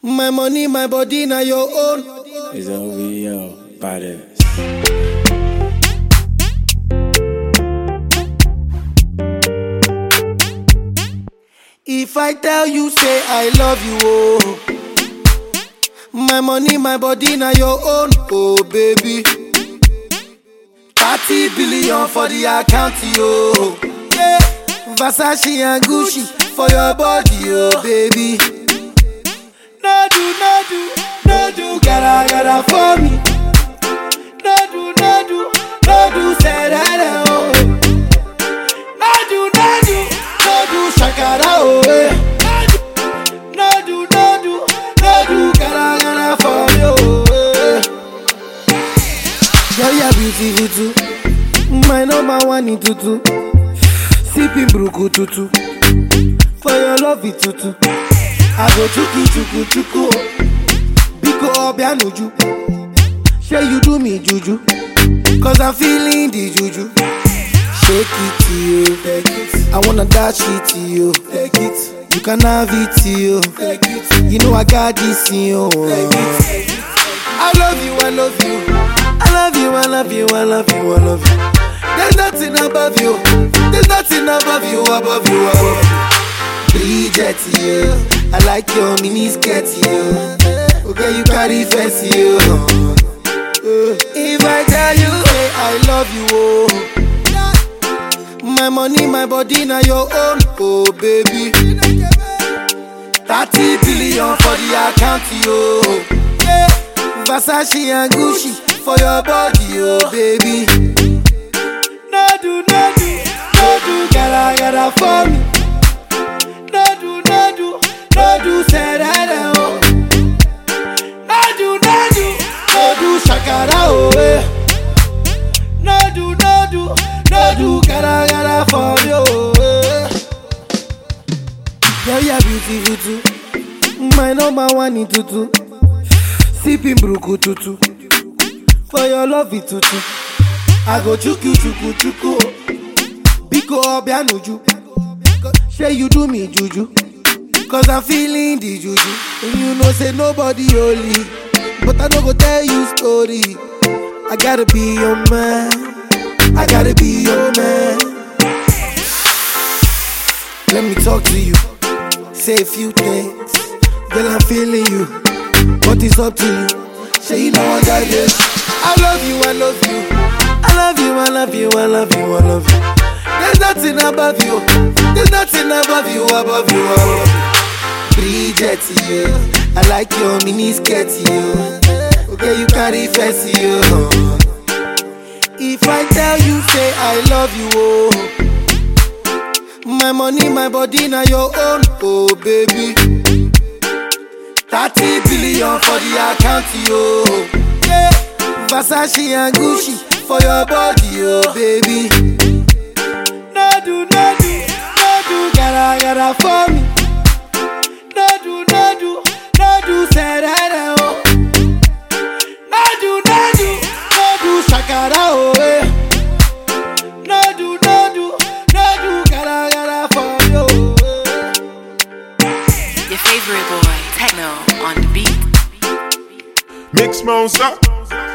My money, my body, now your own. It's OVO, badass. If I tell you, say I love you, oh. My money, my body, now your own, oh baby. 30 billion for the account, yo. Yeah. Versace and Gucci for your body, oh baby. No do, gotta for me. No do, say that, oh. No do, shakara, oh. No do, gotta for me, oh. Girl, you're beautiful too. My number one in tutu. Sipping bruku tutu. For your love it tutu. I go chuku. Biko obianuju. Say you do me juju. Cause I'm feeling the juju. Shake it to you. Take it. I wanna dash it to you. Take it. You can have it to you. Take it. You know I got this in you. Take it. I love you. There's nothing above you. There's nothing above you, above you. Bridget, you. I like your mini skirt, you. Okay, you carry fancy, you. If I tell you, hey, I love you, oh. My money, my body, now your own, oh baby. 30 billion for the account, yo. Yeah. Versace and Gucci for your body, oh baby. No do, gotta for me. No do, say that, oh. No do, shakara, oh. No do, gotta for me, oh. Girl, you're beautiful too. My number one in tutu. Sipping bruku tutu. For your love it tutu. I go chuku. Biko obianuju. Say you do me juju. Cause I'm feeling the juju. And you know say nobody holy. But I don't go tell you story. I gotta be your man. Let me talk to you. Say a few things. Girl, I'm feeling you. But it's up to you. Say you know I got this. I love you. There's nothing above you. There's nothing above you, above you. Bridget, you. I like your mini skirt, you. Okay, you carry fancy, you. If I tell you, say I love you, oh. My money, my body, now your own, oh baby. 30 billion for the account, yo. Yeah. Versace and Gucci for your body, oh baby. No do, gotta for me. No do, say that, oh. No do, shakara, oh. No do, gotta for me, oh. Your favorite boy, Techno, on the beat. Mix Monster.